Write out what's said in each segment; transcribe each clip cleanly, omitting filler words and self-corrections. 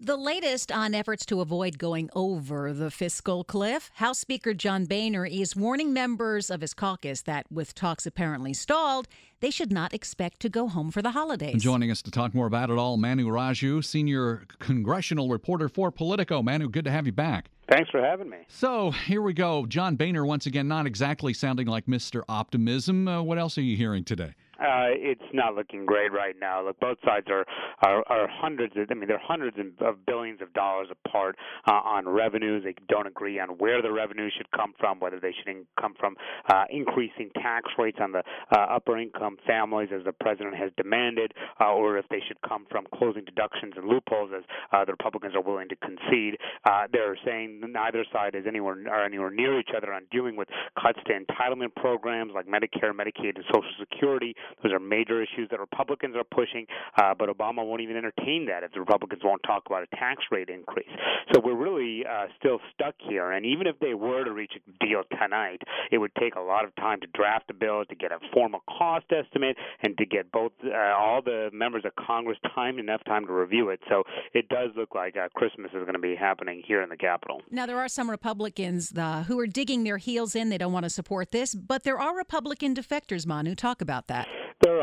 The latest on efforts to avoid going over the fiscal cliff. House Speaker John Boehner is warning members of his caucus that, with talks apparently stalled, they should not expect to go home for the holidays. Joining us to talk more about it all, Manu Raju, senior congressional reporter for Politico. Manu, good to have you back. Thanks for having me. So here we go. John Boehner, once again, not exactly sounding like Mr. Optimism. What else are you hearing today? It's not looking great right now. Look, both sides are hundreds. They're hundreds of billions of dollars apart on revenues. They don't agree on where the revenue should come from, whether they should come from increasing tax rates on the upper income families, as the president has demanded, or if they should come from closing deductions and loopholes, as the Republicans are willing to concede. They're saying neither side is anywhere near each other on dealing with cuts to entitlement programs like Medicare, Medicaid, and Social Security. Those are major issues that Republicans are pushing, but Obama won't even entertain that if the Republicans won't talk about a tax rate increase. So we're really still stuck here, and even if they were to reach a deal tonight, it would take a lot of time to draft a bill, to get a formal cost estimate, and to get both all the members of Congress enough time to review it. So it does look like Christmas is going to be happening here in the Capitol. Now, there are some Republicans who are digging their heels in. They don't want to support this, but there are Republican defectors, Manu. Talk about that. There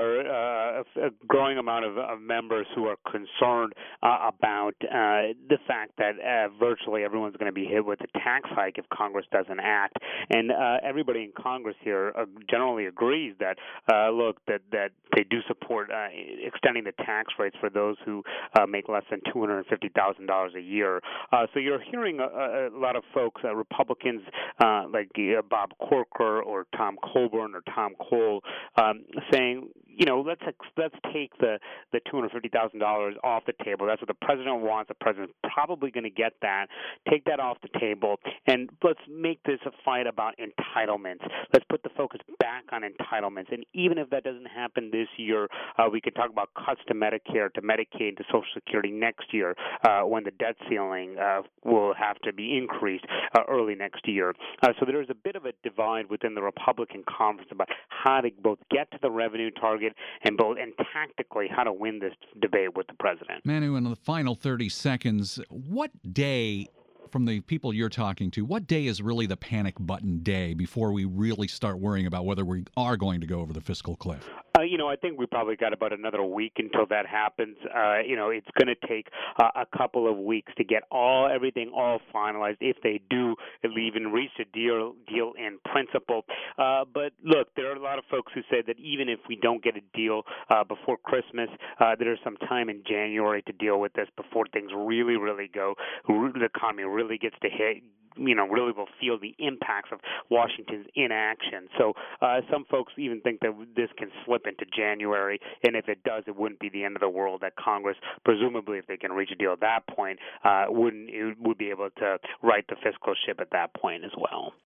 are a growing amount of members who are concerned about the fact that virtually everyone's going to be hit with a tax hike if Congress doesn't act, and everybody in Congress here generally agrees that that they do support extending the tax rates for those who make less than $250,000 a year. So you're hearing a lot of folks, Republicans like Bob Corker or Tom Coburn or Tom Cole, saying, let's take the $250,000 off the table. That's what the president wants. The president's probably going to get that. Take that off the table, and let's make this a fight about entitlements. Let's put the focus back on entitlements. And even if that doesn't happen this year, we could talk about cuts to Medicare, to Medicaid, to Social Security next year, when the debt ceiling will have to be increased early next year. So there's a bit of a divide within the Republican conference about how to both get to the revenue target and tactically how to win this debate with the president. Manu, in the final 30 seconds, what day, from the people you're talking to, what day is really the panic button day before we really start worrying about whether we are going to go over the fiscal cliff? I think we probably got about another week until that happens. It's going to take a couple of weeks to get everything finalized, if they do even reach a deal in principle. But look, there are a lot of folks who say that even if we don't get a deal before Christmas, there's some time in January to deal with this before things really go. The economy really gets to hit. Really will feel the impacts of Washington's inaction. So some folks even think that this can slip into January, and if it does, it wouldn't be the end of the world. That Congress, presumably, if they can reach a deal at that point, would be able to right the fiscal ship at that point as well.